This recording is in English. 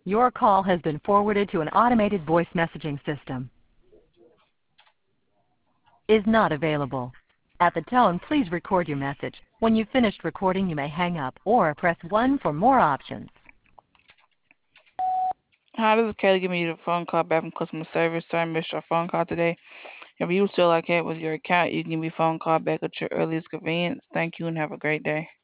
Your call has been forwarded to an automated voice messaging system. Is not available. At the tone, please record your message. When you've finished recording, you may hang up or press 1 for more options. Hi, this is Kelly giving you the phone call back from customer service. Sorry I missed your phone call today. If you still like it with your account, you can give me a phone call back at your earliest convenience. Thank you and have a great day.